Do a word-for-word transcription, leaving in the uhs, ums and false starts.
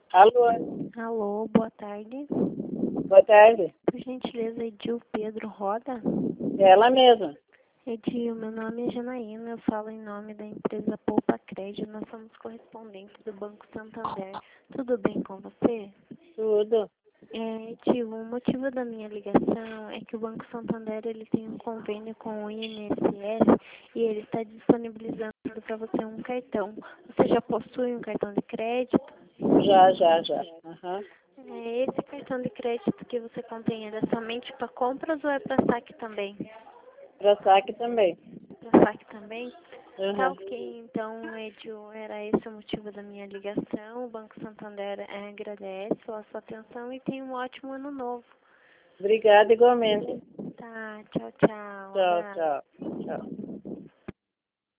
Alô, Alô, boa tarde. boa tarde. Por gentileza, Edil Pedro Roda? Ela mesma. Edil, meu nome é Janaína, eu falo em nome da empresa Poupa Crédito. Nós somos correspondentes do Banco Santander. Tudo bem com você? Tudo. É, Edil, o motivo da minha ligação é que o Banco Santander ele tem um convênio com o I N S S e ele está disponibilizando para você um cartão. Você já possui um cartão de crédito? Já, já, já. Uhum. É, esse cartão de crédito que você contém é somente para compras ou é para saque também? Para saque também. Para saque também? Tá Uhum. ok, então, Edil, era esse o motivo da minha ligação. O Banco Santander é, agradece a sua atenção e tem um ótimo ano novo. Obrigada igualmente. Tá, tchau, tchau. Um Tchau, abraço. tchau. Tchau.